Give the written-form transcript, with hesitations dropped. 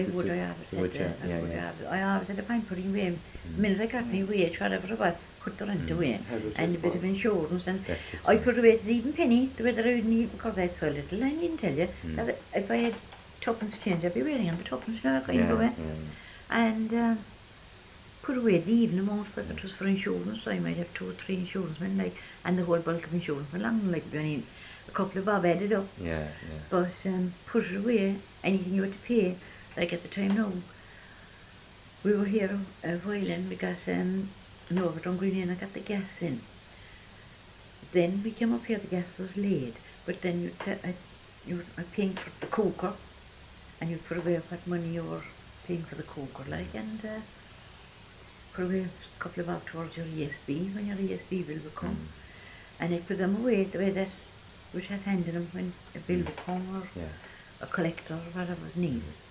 Would I have said that? I always had a pint putting away. The minute I got me wage, whatever it was, put the rent away. And a bit of insurance. And I put away to the even penny, the way that I wouldn't even, because I had so little, I didn't tell you, that if I had tuppence change, I'd be waiting on the tuppence now, kind of way. And put away the even amount, but it was for insurance. I might have 2 or 3 insurance men, like, and the whole bulk of insurance along, like, I mean, a couple of bob added up. But put it away, anything you had to pay, like at the time now, we were here a while and we got over Dungreen and I got the gas in. Then we came up here, the gas was laid, but then you were paying for the cooker, and you put away what money you were paying for the cooker, like, and put away a couple of hours towards your ESB when your ESB bill would come, and it put them away the way that we had handed them when a bill would come or a collector or whatever was needed.